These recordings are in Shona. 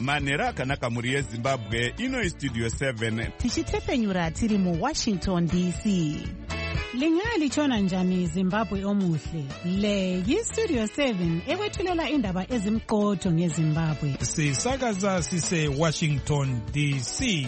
manhero akanaka mhuri yezimbabwe. Ino Studio 7 tichitepenyura tiri muWashington DC. Lingalitshona njani Zimbabwe omuhle? Le yiStudio 7 ekwethulela indaba ezimqotho ngeZimbabwe. Sisakaza sise Washington DC.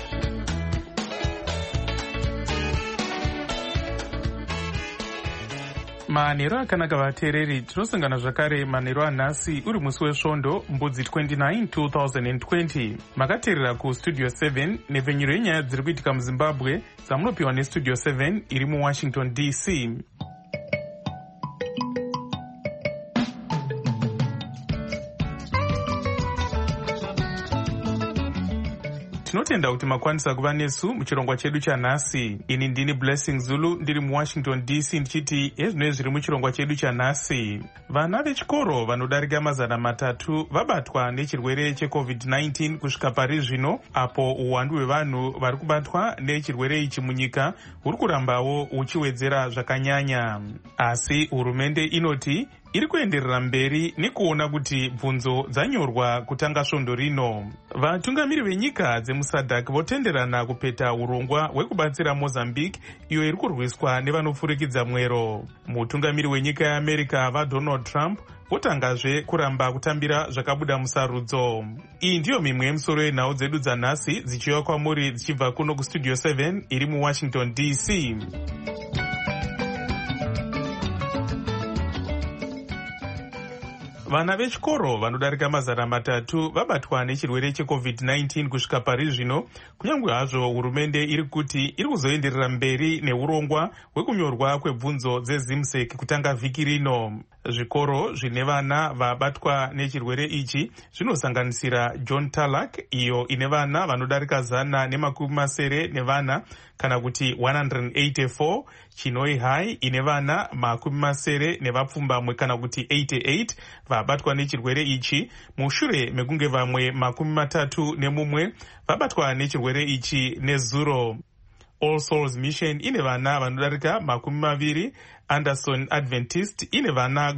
Manhero akanaka vateereri, tinosangana zvakare manhero anhasi uri musi wesvondo mbudzi 29 2020. Makateerera kuStudio 7 nepfenyuro yenyaya dziri kuitika muZimbabwe dzamunopiwa neStudio 7 iri muWashington DC. Tinotenda kuti makwanisa kuva nesu muchirongwa chedu chanhasi. Ini ndini Blessing Zulu ndiri muWashington DC ndichiti ezvino zviri muchirongwa chedu chanhasi. Vana vechikoro vanodarika 300 vabatwa nechirwere cheCovid-19 kusvika pari zvino, apo uwandu hwevanhu vari kubatwa nechirwere ichi munyika huri kurambawo huchiwedzera zvakanyanya. Asi hurumende inoti iri kuenderera mberi nekuona kuti bvunzo dzanyorwa kutanga svondo rino. Vatungamiri venyika dzemuSADC votenderana kupeta urongwa hwekubatsira Mozambique iyo iri kurwiswa nevanopfurikidza mwero. Mutungamiri wenyika yeAmerica vaDonald Trump votangazve kuramba kutambira zvakabuda musarudzo. Iyi ndiyo mimwe yemisoro yenhau dzedu dzanhasi dzichiuya kwamuri dzichibva kuno kuStudio 7 iri muWashington DC. Vana vechikoro vanodarika 300 vabatwa nechirwere cheCovid-19 kusvika pari zvino, kunyange hazvo hurumende iri kuti iri kuzoenderera mberi neurongwa hwekunyorwa kwebvunzo dzeZIMSEC kutanga vhiki rino. Zvikoro zvine vana vabatwa nechirwere ichi zvinosanganisira John Tarlac iyo ine vana vanodarika 170 kana kuti 184, Chinoi High ine vana 70 kana kuti 88 vabatwa nechirwere ichi, mushure mekunge vamwe 31 vabatwa nechirwere ichi nezuro. All Souls Mission ine vana vanodarika 20, Anderson Adventist ine vana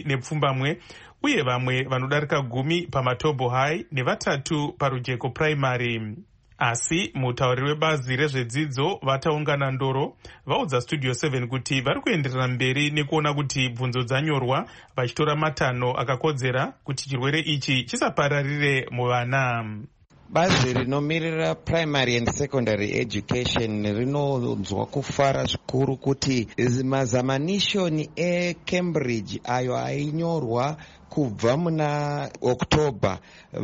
10, uye vamwe vanodarika 10 paMatobo High ne3 paRujeko Primary. Asi mutauriri webazi rezvedzidzo vataungana ndoro vaudza Studio 7 kuti vari kuenderera mberi nekuona kuti bvunzo dzanyorwa vachitora matanho akakodzera kuti chirwere ichi chisapararire muvana. Bazi rinomirira primary and secondary education rinonzwa kufara zvikuru kuti mazamanishoni eCambridge ayo ainyorwa kubva muna October,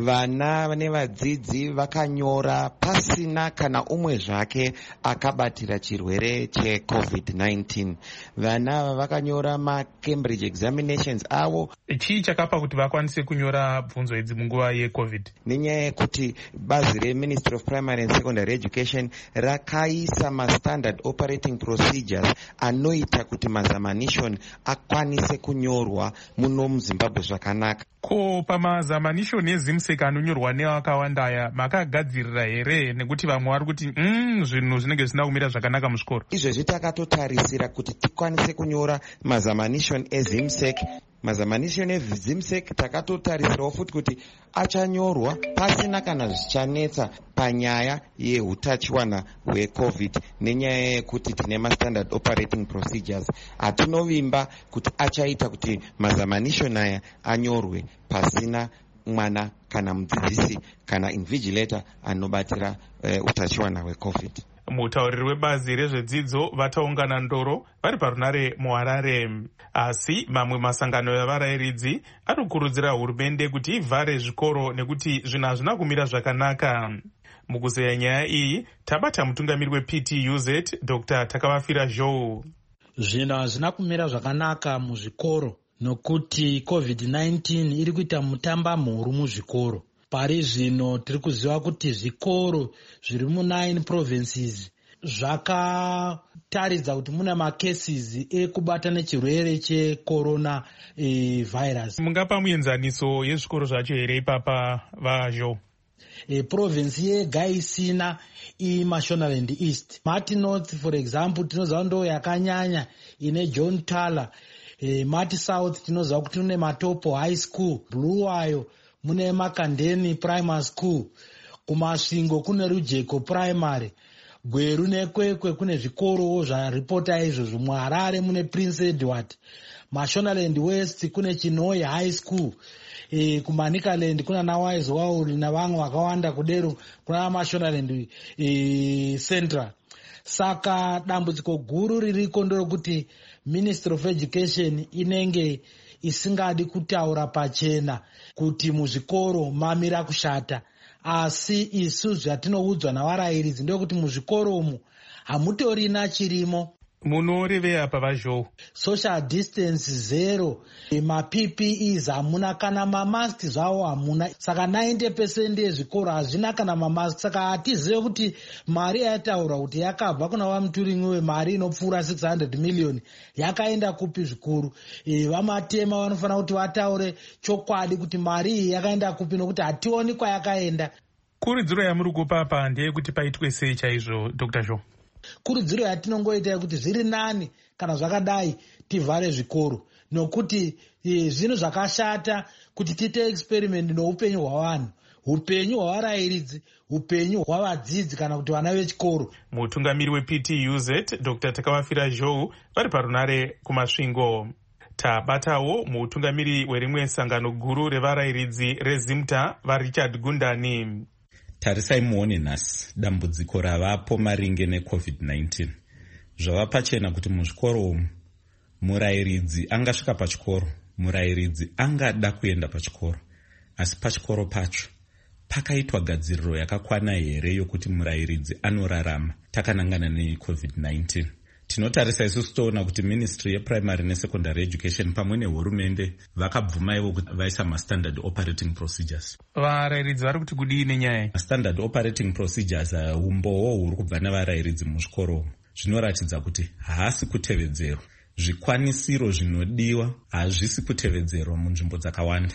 vana nevadzidzi vakanyora pasina kana umwe zvake akabatira chirwere cheCovid-19. Vana vakanyora maCambridge examinations avo. Chii chakapa kuti vakwanise kunyora bvunzo idzi munguva yeCovid? Nenyaya yekuti bazi reMinistry of Primary and Secondary Education rakaisa mastandard operating procedures anoita kuti mazamanishoni akwanise kunyorwa muno muZimbabwe zvakanaka. Ko pamazamanishoni eZIMSEC anonyorwa nevakawanda aya makagadzirira here? Nekuti vamwe vari kuti zvinhu zvinenge zvisina kumira zvakanaka muzvikoro. Izvezvi takatotarisira kuti tikwanise kunyora mazamanishoni eZIMSEC. Mazamanishoni eZIMSEC takatotarisirawo futi kuti achanyorwa pasina kana zvichanetsa panyaya yeutachiwana hweCovid, nenyaya yekuti tine mastandard operating procedures. Hatinovimba kuti achaita kuti mazamanishoni aya anyorwe pasina mwana kana mudzidzisi kana invigilator anobatira utachiwana hweCovid. Mutauriri webazi rezvedzidzo vataungana ndoro vari parunare muHarare. Asi mamwe masangano evarayiridzi anokurudzira hurumende kuti ivhare zvikoro nekuti zvinhu hazvina kumira zvakanaka. Mukuzeya nyaya iyi tabata mutungamiri wePTUZ Dr. Takavafira Joe. Zvinhu hazvina kumira zvakanaka muzvikoro nokuti COVID-19 iri kuita mutamba mhuru muzvikoro. Pari zvino tiri kuziva kuti zvikoro zviri mu9 provinces zvakataridza kuti muna macases ekubata nechirwere checorona virus. Mungapa muenzaniso yezvikoro zvacho here ipapa vazvo? Province yega isina iMashonaland East. Mati North for example tinoziva ndo yakanyanya ine John Tala. Mati South tinoziva kuti une Matopo High School. Buluwayo mune Makandeni Primary School, kumasvingo kune Rujeko Primary, Gweru nekwekwe kune zvikorowo zvaripota izvozvo. muHarare mune Prince Edward, Mashonaland West kune Chinoi High School, kuManicaland kuna naWise Wauri navamwe vakawanda. Kudero kuna Mashonaland Central. Saka dambudziko guru ririko nderokuti Ministry of Education inenge isingadi kutaura pachena kuti muzvikoro mamira kushata, asi isu zvatinoudzwa navarairidzi ndekuti muzvikoro umu hamutorina chirimo. Munorevei apa vazho? Social distance zero, ma-PPEs hamuna, kana mamask zvawo hamuna. Saka 90% yezvikoro hazvina kana mamask. Saka hatizive kuti mari yataura kuti yakabva kuna vamuturingi wemari inopfuura 600 million yakaenda kupi zvikuru. Vamatema vanofanira kuti vataure chokwadi kuti mari iyi yakaenda kupi, nokuti hationi kwayakaenda. Kurudziro yamuri kupa apa ndeyekuti paitwe sei chaizvo, Dr. Jo? Kurudziro yatinongoita kuti zviri nani kana zvakadai tivhare zvikoro, nokuti zvinhu zvakashata kuti tiite experiment noupenyu hwavanhu, upenyu hwavarairidzi, upenyu hwavadzidzi kana kuti vana vechikoro. Mutungamiri wePTUZ Dr. Takavafira Zhou vari parunare kumasvingo. Tabatawo mutungamiri werimwe sangano guru revarairidzi reZimta vaRichard Gundani. Tarisai muone nhasi dambudziko ravapo maringe neCovid-19. Zvava pachena kuti muzvikoro umu murairidzi angasvika pachikoro, murairidzi angada kuenda pachikoro, asi pachikoro pacho pakaitwa gadziriro yakakwana here yokuti murairidzi anorarama takanangana neCovid-19. Tinotarisa isusu toona kuti Ministry yePrimary neSecondary Education pamwe nehurumende vakabvuma ivo kuti vaisa maStandard Operating Procedures. Varairidzi vari kuti kudii nenyaya? Standard Operating Procedures umbowo huri kubva navarairidzi muzvikoro zvinoratidza kuti haasi kutevedzerwa. Zvikwanisiro zvinodiwa hazvisi kutevedzerwa munzvimbo dzakawanda.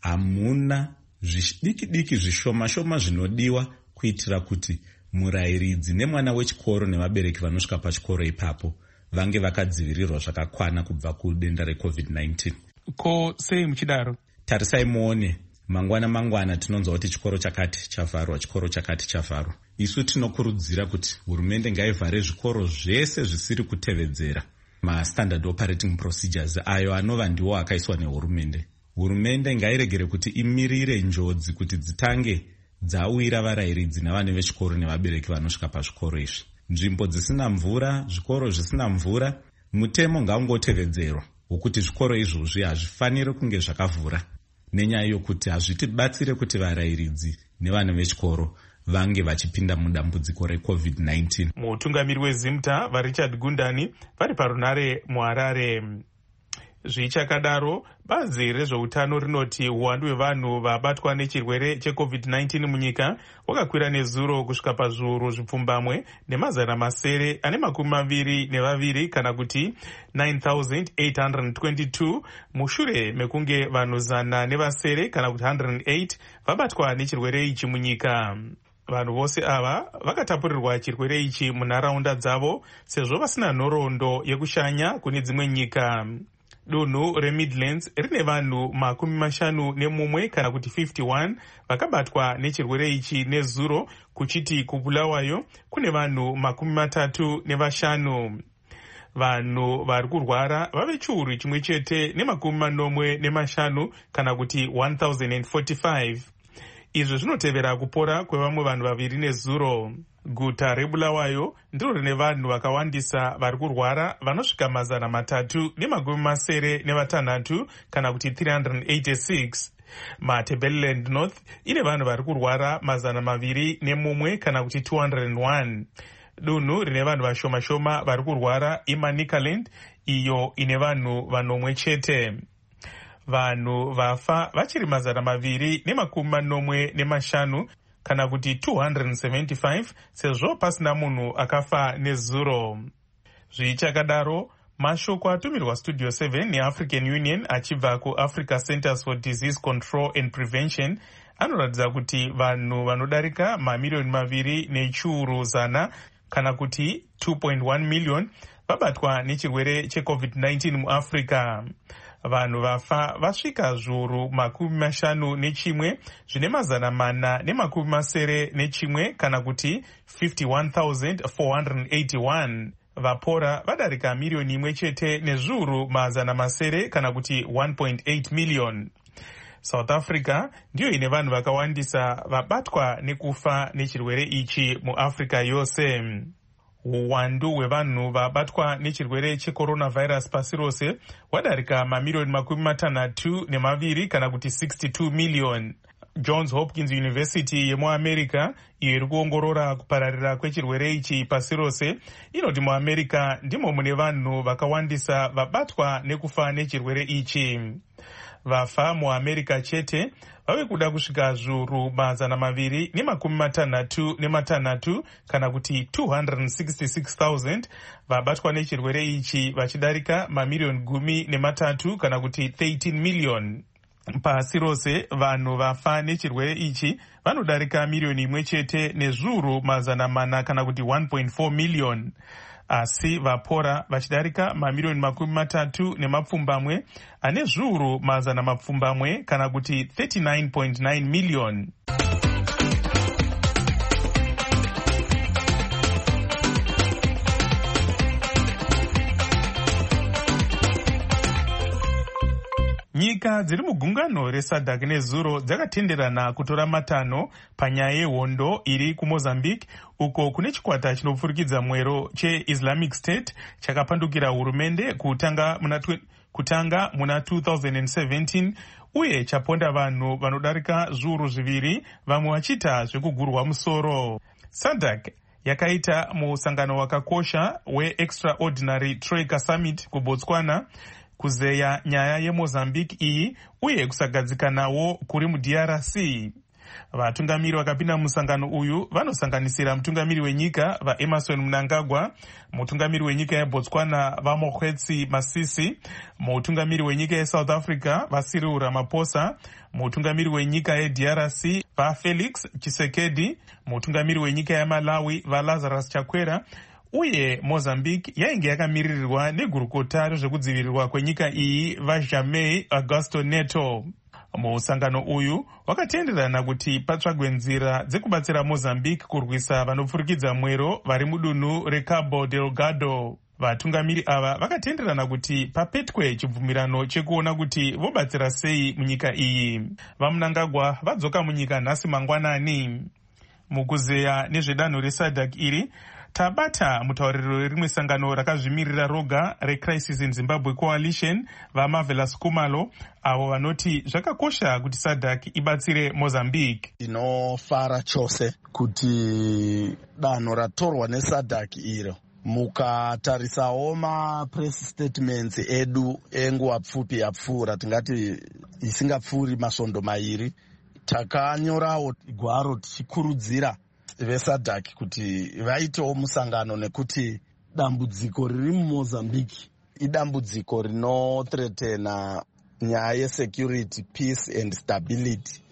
Hamuna zvidiki zvishoma zvinodiwa kuitira kuti murairidzi nemwana wechikoro nevabereki vanosvika pachikoro ipapo vange vakadzivirirwa zvakakwana kubva kudenda reCovid-19. Ko sei muchidaro? Tarisai muone, mangwana tinonzwa kuti chikoro chakati chavharwa, chikoro chakati chavharwa. Isu tinokurudzira kuti hurumende ngaivhare zvikoro zvese zvisiri kutevedzera maStandard Operating Procedures ayo anova ndiwo akaiswa nehurumende. Hurumende ngairegere kuti imirire njodzi kuti dzitange dzawira varairidzi navana vechikoro nevabereki vanosvika pazvikoro izvi. Nzvimbo dzisina mvura, zvikoro zvisina mvura, mutemo ngaungotevedzerwa wokuti zvikoro izvozvi hazvifaniri kunge zvakavhura, nenyaya yokuti hazvitibatsire kuti varairidzi nevana vechikoro vange vachipinda mudambudziko reCovid-19. Mutungamiri weZimta vaRichard Gundani vari parunare muHarare. Zvichakadaro, bazi rezveutano rinoti uwandu hwevanhu vabatwa nechirwere cheCovid-19 munyika wakakwira nezuro kusvika pazviuru zvipfumbamwe nemazana masere ane 22 kana kuti 9,822 mushure mekunge vanhu 100 kana kuti 108 vabatwa nechirwere ichi munyika. Vanhu vose ava vakatapurirwa chirwere ichi munharaunda dzavo sezvo vasina nhoroondo yekushanya kune dzimwe nyika. Dunhu reMidlands rine vanhu 51 kana kuti 51 vakabatwa nechirwere ichi nezuro, kuchiti kuBulawayo kune vanhu 35. Vanhu vari kurwara vave chiuru chimwe chete ne45 kana kuti 1045. Izvi zvinotevera kupora kwevamwe vanhu 2 nezuro. Guta reBulawayo ndiro rine vanhu vakawandisa vari kurwara vanosvika 376 kana kuti 386. Matabeleland North ine vanhu vari kurwara 201 kana kuti 201. Dunhu rine vanhu vashoma vari kurwara iManicaland, iyo ine vanhu 1 chete. Vanhu vafa vachiri 245 kana kuti 275 sezvo pasina munhu akafa nezuro. Zvichakadaro, mashoko atumirwa Studio 7 neAfrican Union achibva kuAfrica Centers for Disease Control and Prevention anoratidza kuti vanhu vanodarika 2,100,000 kana kuti 2.1 million vabatwa nechirwere cheCovid-19 muAfrica. vanhu vafa vasvika zviuru 51 zvine 491 kana kuti 51,481. Vapora vadarika miliyoni 1 nezviuru 900 kana kuti 1.8 million. South Africa ndiyo ine vanhu vakawandisa vabatwa nekufa nechirwere ichi muAfrica yose. Uwandu hwevanhu vabatwa nechirwere checoronavirus pasi rose hwadarika mamiliyoni 62 kana kuti 62 million. Johns Hopkins University yemuAmerica iyo iri kuongorora kupararira kwechirwere ichi pasi rose inoti muAmerica ndimo mune vanhu vakawandisa vabatwa nekufa nechirwere ichi. Vafa muAmerica chete vave kuda kusvika zviuru 266 kana kuti 266,000 vabatwa nechirwere ichi vachidarika mamiliyoni 13 kana kuti 13 million. Pasi rose vanhu vafa nechirwere ichi vanodarika miliyoni 1 nezviuru 400 kana kuti 1.4 million. Asi vapora vachidarika mamiliyoni 30 ane zviuru 100 kana kuti 39.9 million. Nyika dziri mugungano reSADC nezuro dzakatenderana kutora matanho panyaya yehondo iri kuMozambique uko kune chikwata chinopfurikidza mwero cheIslamic State chakapandukira hurumende kutanga muna 2017 uye chaponda vanhu vanodarika zviuru 2 vamwe vachiita zvekugurwa musoro. SADC yakaita musangano wakakosha weExtraordinary Troika Summit kuBotswana kuzeya nyaya yeMozambique iyi uye kusagadzikanawo kuri muDRC. Vatungamiri vakapinda musangano uyu vanosanganisira mutungamiri wenyika vaEmerson Mnangagwa, mutungamiri wenyika yeBotswana vaMokgweetsi Masisi, mutungamiri wenyika yeSouth Africa vaCyril Ramaphosa, mutungamiri wenyika yeDRC vaFelix Tshisekedi, mutungamiri wenyika yeMalawi vaLazarus Chakwera, uye Mozambique yainge yakamiririrwa negurukota rezvekudzivirirwa kwenyika iyi vaJamai Augusto Neto. Musangano uyu wakatenderana kuti patsvagwe nzira dzekubatsira Mozambique kurwisa vanopfurikidza mwero vari mudunhu reCabo Delgado. Vatungamiri ava vakatenderana kuti papetwe chibvumirano chekuona kuti vobatsira sei munyika iyi. VaMnangagwa vadzoka munyika nhasi mangwanani. Mukuzeya nezvedanho reSADC iri tabata mutauriro werimwe sangano rakazvimirira roga reCrisis in Zimbabwe Coalition vaMarvelous Khumalo avo vanoti zvakakosha kuti SADC ibatsire Mozambique. Tinofara chose kuti danho ratorwa neSADC iro mukatarisawo mapress statements edu enguva pfupi yapfuura tingati isingapfuuri masvondo 2 takanyorawo gwaro tichikurudzira veSADC kuti vaitewo musangano nekuti dambudziko riri muMozambique idambudziko rinothreatena nyaya yesecurity, peace and stability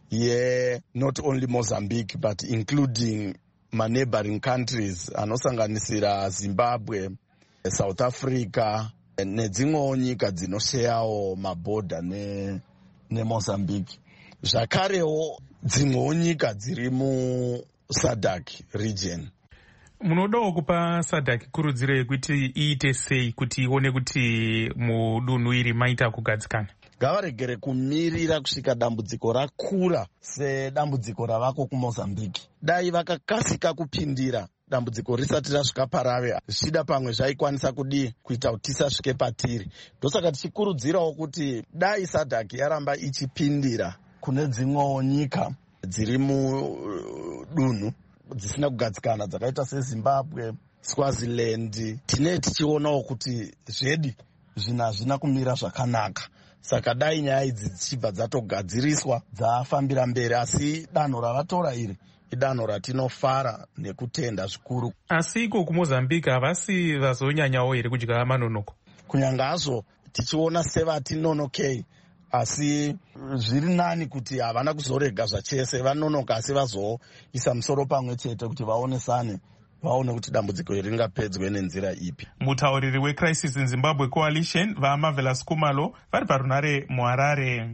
not only Mozambique but including neighboring countries anosanganisira Zimbabwe, South Africa nedzimwewo nyika dzinosheyawo mabhodha neMozambique. Zvakarewo dzimwewo nyika dziri SADC region. Munodawo kupa SADC kurudziro yekuti iite sei kuti ione kuti mudunhu iri maita kugadzikana? Ngavaregere kumirira kusvika dambudziko rakura sedambudziko ravako kuMozambique. Dai vakakasika kupindira dambudziko risati rasvika parave zvichida pamwe zvaikwanisa kuita kuti tisasvike patiri. Ndosaka tichikurudzirawo kuti dai SADC yaramba ichipindira kune dzimwewo nyika dziri mudunhu dzisina kugadzikana dzakaita seZimbabwe, Swaziland, tine tichionawo kuti zvedi hazvina kumira zvakanaka. Saka dai nyaya idzi dzichibva dzatogadziriswa dzafambira mberi, asi danho ravatora iri idanho ratinofara nekutenda zvikuru. Asi iko kuMozambique havasi vazonyanyawo here kudya manonoko? Kunyanga hazvo tichiona sevati nonokei, asi zviri nani kuti havana kuzorega zvachese, vanonoka asi vazoisa musoro pamwe chete kuti vaonesane vaone kuti dambudziko iri ringapedzwe nenzira ipi. Mutauriri weCrisis in Zimbabwe Coalition vaMarvelous Kumalo vari parunare muHarare.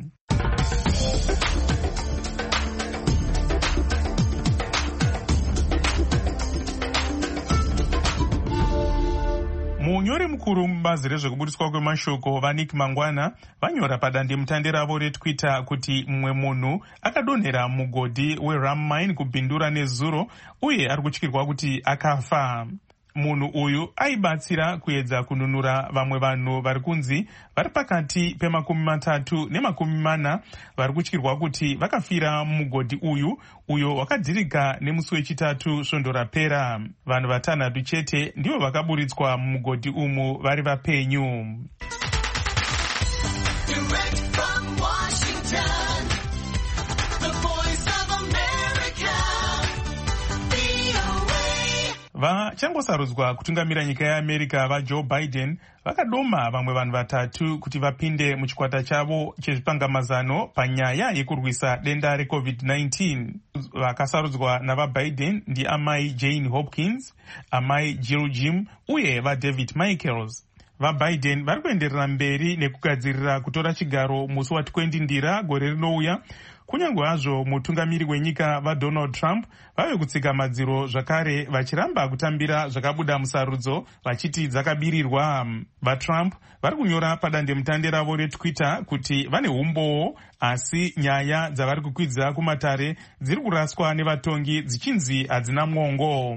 Munyori mukuru mubazi rezvekuburiswa kwemashoko vaNick Mangwana vanyora padandemutande ravo reTwitter kuti mumwe munhu akadonhera mugodhi weRam Mine kubhindura nezuro uye ari kutyirwa kuti akafa. Munhu uyu aibatsira kuedza kununura vamwe vanhu vari kunzi vari pakati pe30 ne40 vari kutyirwa kuti vakafira mugodhi uyo wakadhirika nemusi wechitatu svondo rapera. Vanhu 6 chete ndivo vakaburitswa mumugodhi umu vari vapenyu. Vachangosarudzwa kutungamira nyika yeAmerica vaJoe Biden vakadoma vamwe vanhu 3 kuti vapinde muchikwata chavo chezvipangamazano panyaya yekurwisa denda reCovid-19. Vakasarudzwa navaBiden ndiamai Jane Hopkins, amai Jill Jim uye vaDavid Michaels. VaBiden vari kuenderera mberi nekugadzirira kutora chigaro musi wa20 Ndira gore rinouya, kunyange hazvo mutungamiri wenyika vaDonald Trump vave kutsika madziro zvakare vachiramba kutambira zvakabuda musarudzo vachiti dzakabirirwa. VaTrump vari kunyora padandemutande ravo reTwitter kuti vane umbowo, asi nyaya dzavari kukwidza kumatare dziri kuraswa nevatongi dzichinzi hadzina mwongo.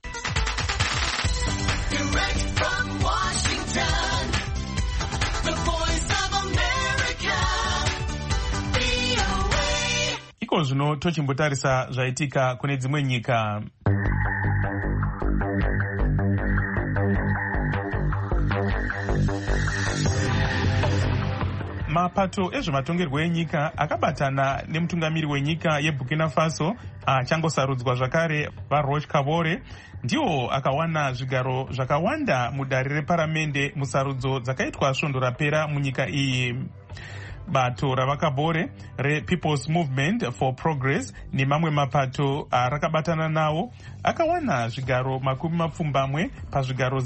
Iko zvino tochimbotarisa zvaitika kune dzimwe nyika. Mapato ezvematongerwo enyika akabatana nemutungamiri wenyika yeBurkina Faso achangosarudzwa zvakare vaRoch Kabore ndiwo akawana zvigaro zvakawanda mudare reparamende musarudzo dzakaitwa svondo rapera munyika iyi. Bato ravakabore rePeople's Movement for Progress nemamwe mapato arakabatana nawo akawana zvigaro 20 pazvigaro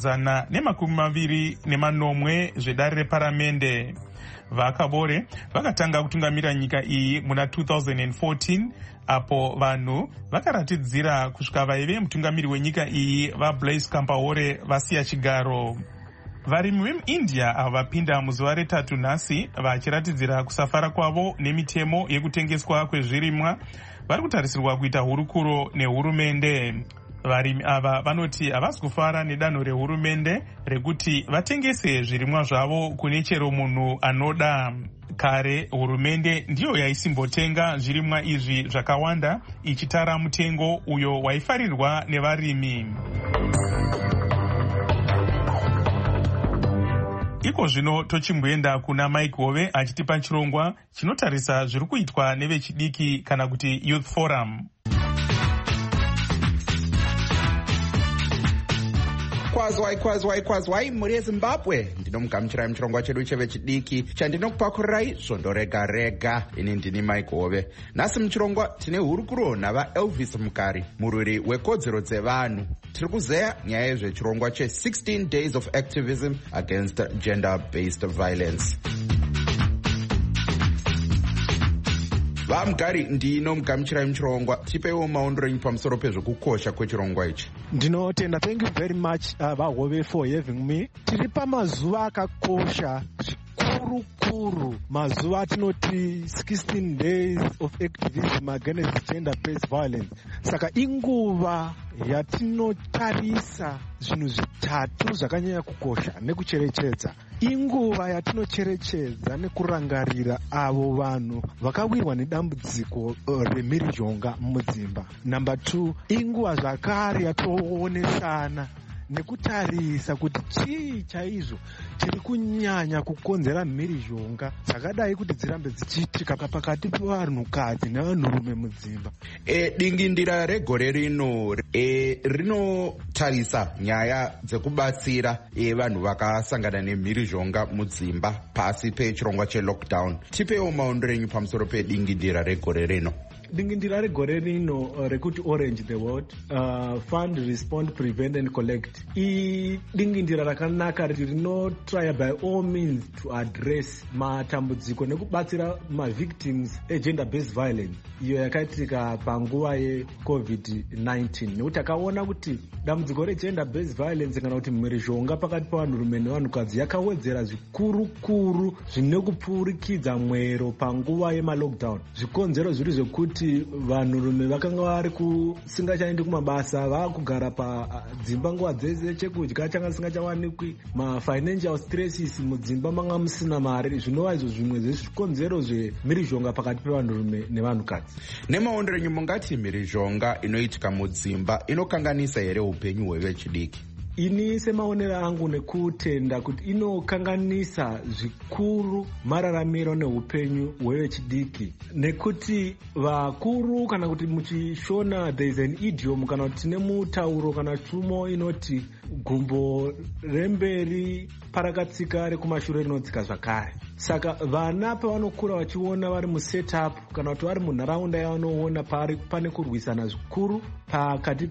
120 zvedare reparamende. Vakabore vakatanga kutungamira nyika iyi muna 2014 apo vanhu vakaratidzira kusvika vaive mutungamiri wenyika iyi vaBlaise Compaoré vasiya chigaro. Varimi vemuIndia avo vapinda muzuva re3 nhasi vachiratidzira kusafara kwavo nemitemo yekutengeswa kwezvirimwa vari kutarisirwa kuita hurukuro nehurumende. Varimi ava vanoti havasi kufara nedanho rehurumende rekuti vatengese zvirimwa zvavo kune chero munhu anoda. Kare hurumende ndiyo yaisimbotenga zvirimwa izvi zvakawanda ichitara mutengo uyo waifarirwa nevarimi. Iko zvino tochimboenda kuna Mike Hove achitipa chirongwa chinotarisa zviri kuitwa nevechidiki kana kuti Youth Forum. Kwazwai mhuri yeZimbabwe, ndinomugamuchirai muchirongwa chedu chevechidiki chandinokupakurirai svondo rega rega. Ini ndini Mike Hove. Nhasi muchirongwa tine hurukuro navaElvis Mukari, murwiri wekodzero dzevanhu. Tiri kuzeya nyaya yezvechirongwa che16 Days of Activism Against Gender-Based Violence. VaMukari, ndinomugamuchirai muchirongwa, tipeiwo maondero enyu pamusoro pezvekukosha kwechirongwa ichi. Ndinotenda, thank you very much vaHove for having me. Tiri pamazuva akakosha zvikuru, mazuva atinoti 16 Days of Activism Against Gender-Based Violence. Saka inguva yatinotarisa zvinhu zvitatu zvakanyanya kukosha nekucherechedza. Inguva yatinocherechedza nekurangarira avo vanhu vakawirwa nedambudziko remhirizhonga mudzimba. Number 2, inguva zvakare yatoonesana nekutarisa kuti chii chaizvo chiri kunyanya kukonzera mhirizhonga dzakadai kuti dzirambe dzichiitika pakati pevanhukadzi nevanhurume mudzimba. Dingindira regore rino rinotarisa nyaya dzekubatsira vanhu vakasangana nemhirizhonga mudzimba pasi pechirongwa chelockdown. Tipeiwo maondero enyu pamusoro pedingindira regore rino. dingindira regore rino rekuti Orange the World, Fund, Respond, Prevent and Collect, dingindira rakanaka rinotrya by all means to address matambudziko nekubatsira victims gender based violence iyo yakaitika panguva yeCovid-19, nekuti takaona kuti dambudziko regender based violence kana kuti mhirizhonga pakati pavanhurume nevanhukadzi yakawedzera zvikuru zvine kupfurikidza mwero panguva yemalockdown. Zvikonzero zviri zvekuti vanhurume vakanga vari kusingachaendi kumabasa, vakugara padzimba nguva dzese, chekudya changa chisingachawanikwi, mafinancial stresses mudzimba manga musina mari, zvinova izvo zvimwe zvezvikonzero zvemhirizhonga pakati pevanhurume nevanhukadzi. Nemaondero enyu mungati mhirizhonga inoitika mudzimba inokanganisa here upenyu hwevechidiki? Ini semaonero angu nekutenda kuti inokanganisa zvikuru mararamiro neupenyu hwevechidiki, nekuti vakuru kana kuti muchishona there is an idiom kana kuti tine mutauro kana tumo inoti gumbo remberi parakatsika rekumashure rinotsika zvakare. Saka vana pavanokura vachiona vari musetup kana kuti vari munharaunda yavanoona pane kurwisana zvikuru pakati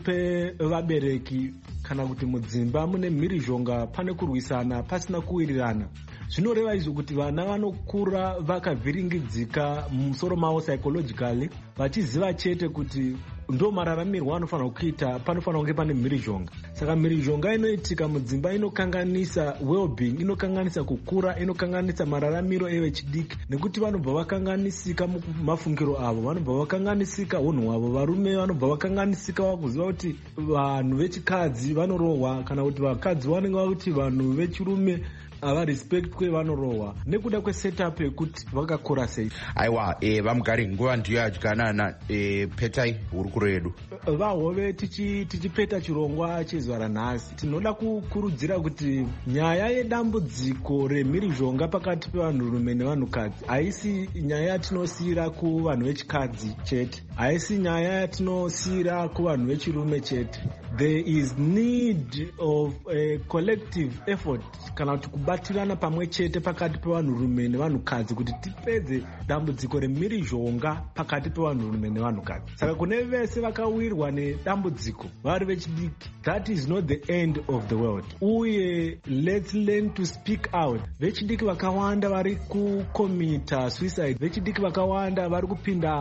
pevabereki kana kuti mudzimba mune mhirizhonga pane kurwisana pasina kuwirirana, zvinoreva izvo kuti vana vanokura vakavhiringidzika mumusoro mavo psychologically, vachiziva chete kuti ndo mararamirwo anofanira kuita, panofanira kunge pane mhirizhonga. Saka mhirizhonga inoitika mudzimba inokanganisa well-being, inokanganisa kukura, inokanganisa mararamiro evechidiki, nekuti vanobva vakanganisika mumafungiro avo, vanobva vakanganisika unhu hwavo. Varume vanobva vakanganisika vakuziva kuti vanhu vechikadzi vanorohwa, kana kuti vakadzi vanenge vakuti vanhu vechirume havarespectwe vanorohwa, nekuda kwesetup yekuti vakakura sei. Aiwa, vamugari nguva ndiyo yadyanana. Petai hurukuro yedu vahove tichipeta chirongwa chezuva ranhasi, tinoda kukurudzira kuti nyaya yedambudziko remhirizhonga pakati pevanhurume nevanhukadzi haisi nyaya yatinosiyira kuvanhu vechikadzi chete, haisi nyaya yatinosiyira kuvanhu vechirume chete. There is need of a collective effort, kana kuti kubatirana pamwe chete pakati pevanhurume nevanhukadzi kuti tipedze dambudziko remhirizhonga pakati pevanhurume nevanhukadzi. Saka kune vese vakawirwa nedambudziko vari vechidiki, that is not the end of the world. Uye let's learn to speak out. Vechidiki vakawanda vari kukomita suicide, vechidiki vakawanda vari kupinda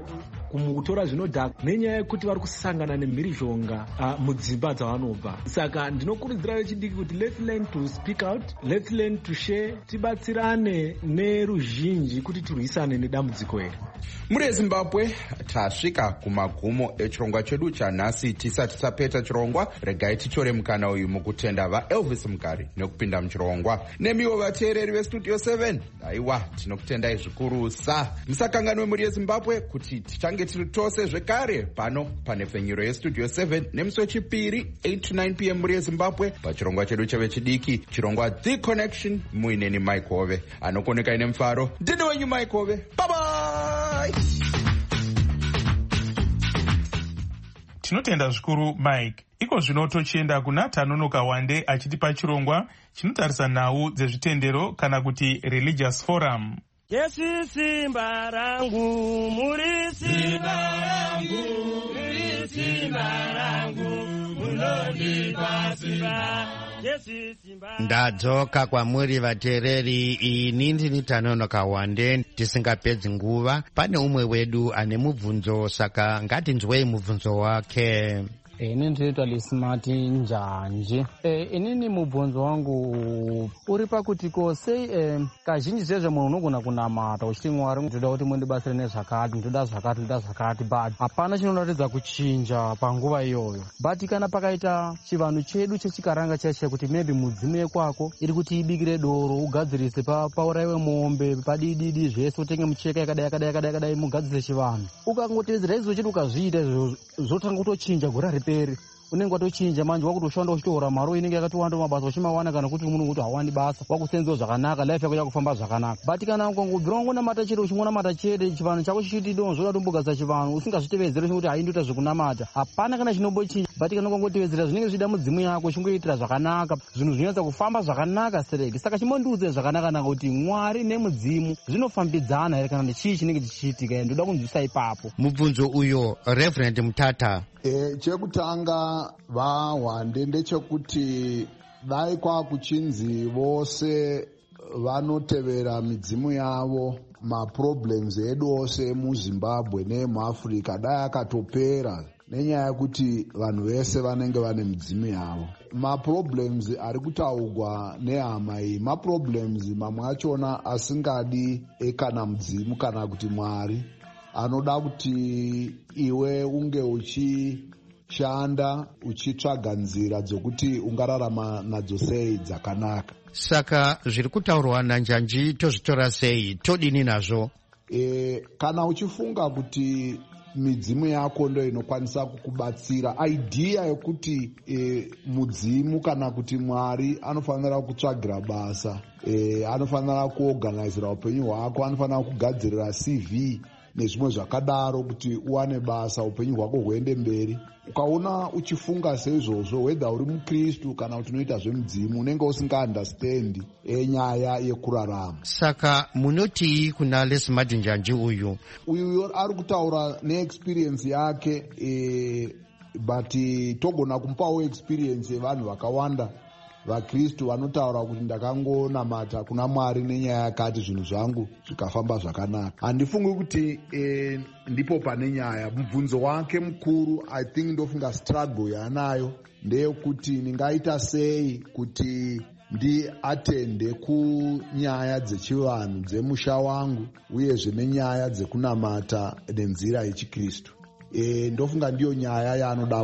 kutora zvinodhaka nenyaya yekuti vari kusangana nemhirizhonga mudzimba dzavanobva. Saka ndinokurudzira vechidiki kuti let's learn to speak out, let's learn to share, tibatsirane neruzhinji kuti tirwisane nedambudziko iri. Muri Zimbabwe tasvika kumagumo echirongwa chedu chanhasi. Tisati tapeta chirongwa, regai tichore mukana uyu mukutenda vaElvis Mukari nekupinda muchirongwa. Nemiwo vateereri vestudio 7, aiwa tinokutendai zvikurusa. Musakanganwe muri yeZimbabwe kuti tichange tiri tose zvekare pano pane pfenyuro yestudio 7 nemusi wechipiri 8 to 9 p.m. muri yeZimbabwe pachirongwa chedu chevechidiki, chirongwa The Connection, muineni Mike Hove anokoneka ine mufaro. Ndini wenyu Mike Hove, bye bye. Tinotenda zvikuru Mike. Iko zvino tochienda kuna Tanonoka Wande achitipa chirongwa chinotarisa nhau dzezvitendero kana kuti religious forum. Yesu simba rangu, muri simba rangu, muri simba rangu, munondipa simba. Ndadzoka kwamuri vateereri. Ini ndini Tanonoka Wande. Tisingapedzi nguva, pane umwe wedu ane mubvunzo, saka ngatinzwei mubvunzo wake. Ini ndinoitwa Lismati Njanji. Inini mubvunzo wangu uri pakuti ko sei kazhinji zvezvo munhu unogona kunamata uchiti Mwari ndoda kuti mundibatsire nezvakati, ndoda zvakati, but hapana chinoratidza kuchinja panguva iyoyo. But kana pakaita chivanhu chedu chechikaranga chacho kuti maybe mudzimu kwako iri kuti ibikire doro, ugadzirise paurayiwe mombe, padididi zvese, utenge mucheka yakadai mugadzirise chivanhu, ukangotedzera izvo chete ukazviita zvotanga kutochinja gora riperi, unenge watochinja manje wakutoshanda uchitora mari inenge yakatiwanda mabasa uchimawana, kana kuti munhu kuti hawani basa wakusenzawo zvakanaka, life yako yakufamba zvakanaka. But kana ukangobvira wangonamata chete uchingonamata chete chivanhu chako chichiti zvoda tombogadzira chivanhu usingazvitevedzeri kuti haindoita zvekunamata, hapana kana chinombochinja. vatikani ukangotevedzera zvinenge zvida mudzimu yako chingoitira zvakanaka, zvinhu zvinonyatsa kufamba zvakanaka serege. Saka chimondiudze zvakanaka kuti Mwari nemudzimu zvinofambidzana here kana chii chinenge chichiitika. Ndoda kunzwisa ipapo mubvunzo uyo Reverend Mutata. Chekutanga vahwande ndechekuti dai kwakuchinzi vose vanotevera midzimu yavo, maproblems edu ose muZimbabwe nemuAfrica dai akatopera, nenyaya yekuti vanhu vese vanenge vane midzimu yavo. Maproblems ari kutaurwa nehama iyi maproblems mamwe achona asingadi ekana mudzimu kana kuti Mwari, anoda kuti iwe unge uchishanda uchitsvaga nzira dzokuti ungararama nadzo sei dzakanaka. Saka zviri kutaurwa naNjanji tozvitora sei, todini nazvo? Kana uchifunga kuti midzimu yako ndo inokwanisa kukubatsira, idea yokuti mudzimu kana kuti Mwari anofanira kutsvagira basa, anofanira kuorganizira upenyu hwako, anofanira kugadzirira CV nezvimwe zvakadaro kuti uwane basa upenyu hwako huende mberi. Ukaona uchifunga seizvozvo, whether uri mukristu kana kuti unoita zvemudzimu, unenge usingaunderstandi nyaya yekurarama. Saka munoti kuna Lesimati Njanji uyu ari kutaura neexperience yake, but togona kumpawo experience yevanhu vakawanda vaKristu vanotaura kuti ndakangonamata kuna Mwari nenyaya yakati zvinhu zvangu zvikafamba zvakanaka. Handifungi kuti ndipo pane nyaya. Mubvunzo wake mukuru I think ndofunga struggle yanayo ndeyekuti ndingaita sei kuti ndiatende kunyaya dzechivanhu dzemusha wangu uyezve nenyaya dzekunamata nenzira yechiKristu. Ndofunga ndiyo nyaya yaanoda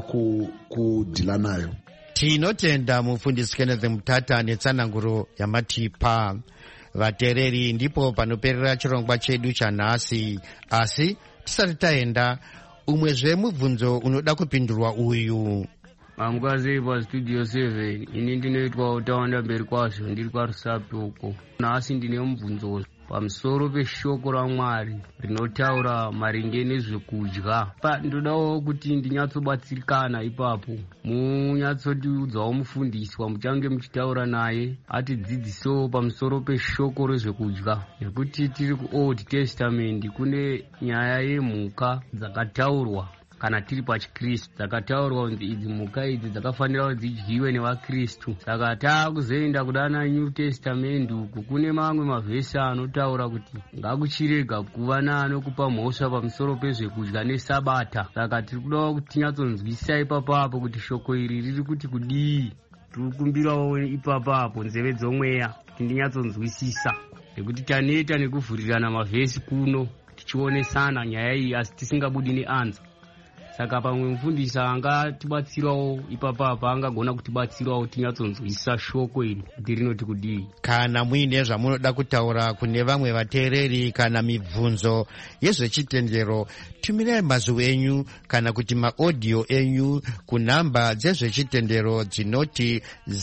kudhila nayo. Tinotenda mufundisi Kenneth Mutata netsananguro yamatipa vatereri. Ndipo panoperera chirongwa chedu chanhasi, asi tisati taenda umwezve mubvunzo unoda kupindurwa uyu. Mamukazei pastudio 7 ini ndinoitwa utaunda mberi kwazvo ndiri kwaRusapi uko. Nhasi ndine mubvunzo pamusoro peshoko raMwari rinotaura maringe nezvekudya. Ndodawo kuti ndinyatsobatsirikana ipapo, munyatsotiudzawo mufundiswa muchange muchitaura naye atidzidzisewo pamusoro peshoko rezvekudya, nekuti tiri kuOld Testament kune nyaya yemhuka dzakataurwa kana tiri pachiKristu dzakataurwa kuti idzi mhuka idzi dzakafanira kuti dzidyiwe nevaKristu. Saka taakuzoenda kudana New Testament uku kune mamwe mavhesi anotaura kuti ngakuchirega kuva neanokupa mhosva pamusoro pezvekudya neSabata. Saka tiri kudawo kuti tinyatsonzwisisa ipapapo kuti shoko iri riri kuti kudii. Tiri kukumbirawo ipapapo nzeve dzomweya kuti ndinyatsonzwisisa, nekuti taneta nekuvhurirana mavhesi kuno tichionesana nyaya iyi asi tisingabudi neanza. Saka pamwe mufundisi angatibatsirawo ipapapa, angagona kutibatsirawo tinyatsonzwisisa shoko iri kuti rinoti kudii. Kana muine zvamunoda kutaura kune vamwe vateereri kana mibvunzo yezvechitendero, tumirai mazwi enyu kana kuti maaudio enyu kunhamba dzezvechitendero dzinoti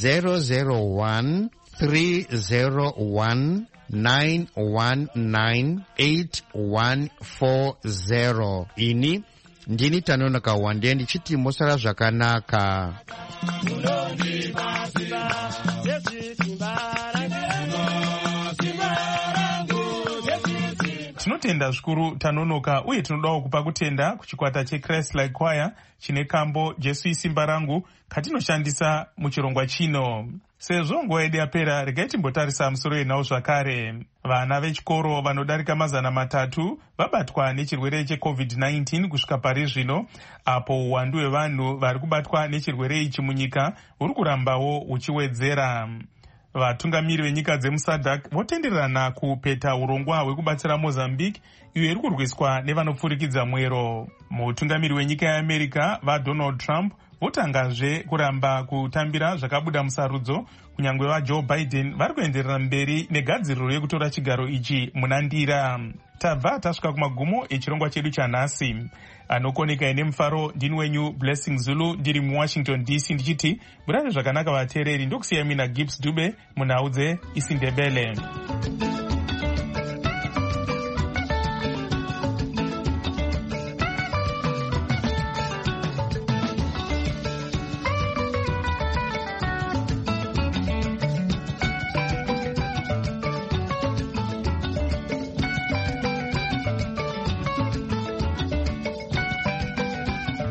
001 301 9198140. Ini ndini Tanonoka Wande ndichiti mosara zvakanaka. Tinotenda zvikuru Tanonoka, uye tinodawo kupa kutenda kuchikwata cheChrist Like Choir chine kambo Jesu isimba rangu katinoshandisa muchirongwa chino. Sezvo nguva yedu yapera, regai timbotarisa musoro yenhau zvakare. Vana vechikoro vanodarika 300 vabatwa nechirwere cheCovid-19 kusvika pari zvino, apo uwandu hwevanhu vari kubatwa nechirwere ichi munyika huri kurambawo huchiwedzera. Vatungamiri venyika dzemuSADC votenderana kupeta urongwa hwekubatsira Mozambique iyo iri kurwiswa nevanopfurikidza mwero. Mutungamiri wenyika yeAmerica vaDonald Trump votangazve kuramba kutambira zvakabuda musarudzo, kunyangwe vaJoe Biden vari kuenderera mberi negadziriro yekutora chigaro ichi munandira. Tabva tasvika kumagumo echirongwa chedu chanhasi. Anokoneka ine mufaro ndini wenyu Blessing Zulu ndiri muWashington DC ndichiti murare zvakanaka vateereri, ndokusiyai mina Gibbs Dube munhau dzeIsindebele.